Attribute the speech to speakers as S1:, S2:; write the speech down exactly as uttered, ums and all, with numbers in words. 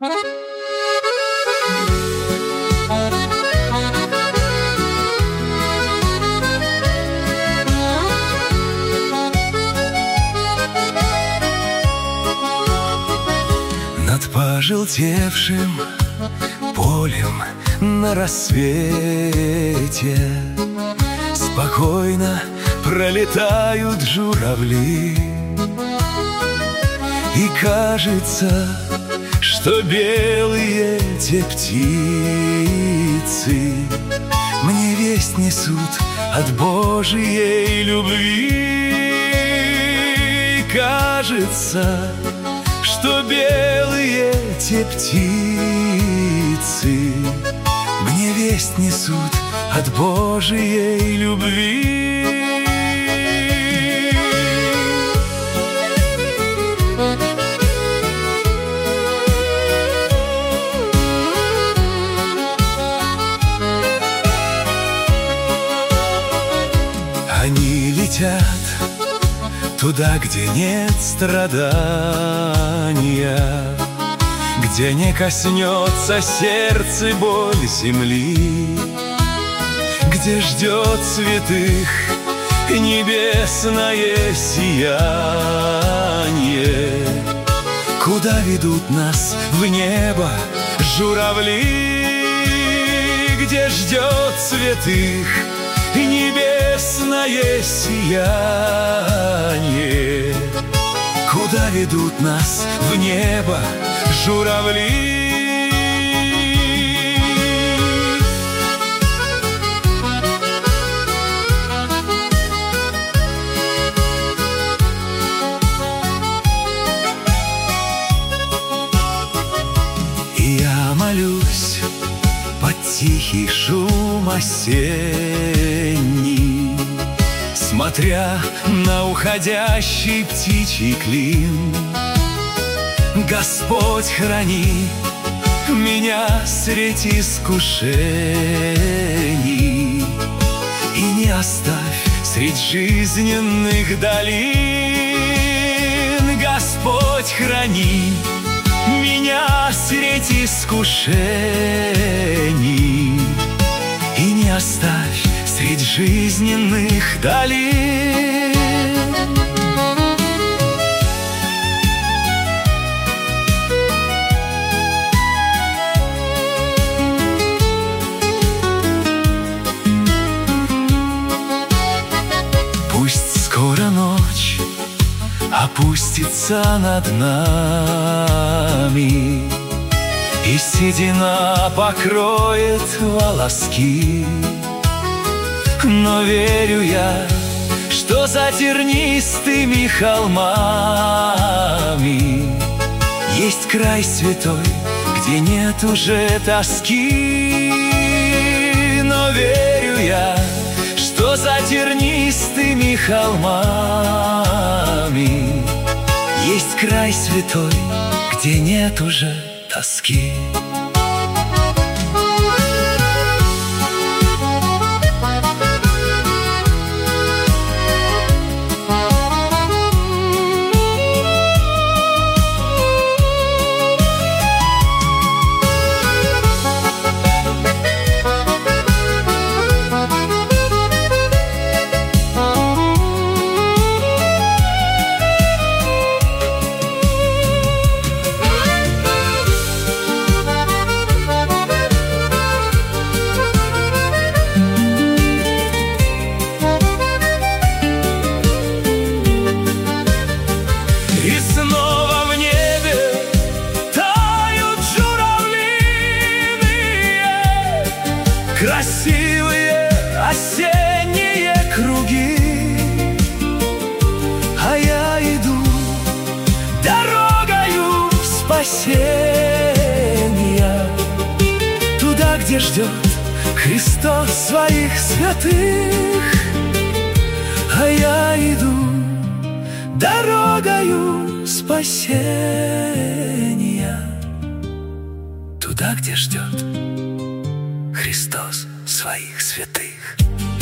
S1: Над пожелтевшим полем на рассвете спокойно пролетают журавли. И кажется, что белые те птицы мне весть несут от Божией любви. И кажется, что белые те птицы мне весть несут от Божией любви. Они летят туда, где нет страдания, где не коснется сердце боль земли, где ждет святых небесное сияние, куда ведут нас в небо журавли, где ждет святых небесное сияние, куда ведут нас в небо журавли. И я молюсь под тихий шум осенний, смотря на уходящий птичий клин. Господь, храни меня средь искушений и не оставь средь жизненных долин. Господь, храни меня средь искушений и не оставь средь жизненных долин. Пусть скоро ночь опустится над нами, и седина покроет волоски, но верю я, что за тернистыми холмами есть край святой, где нет уже тоски. Но верю я, что за тернистыми холмами есть край святой, где нет уже тоски. Красивые осенние круги, а я иду дорогою спасения, туда, где ждет Христос своих святых. А я иду дорогою спасения, туда, где ждет Христос своих святых.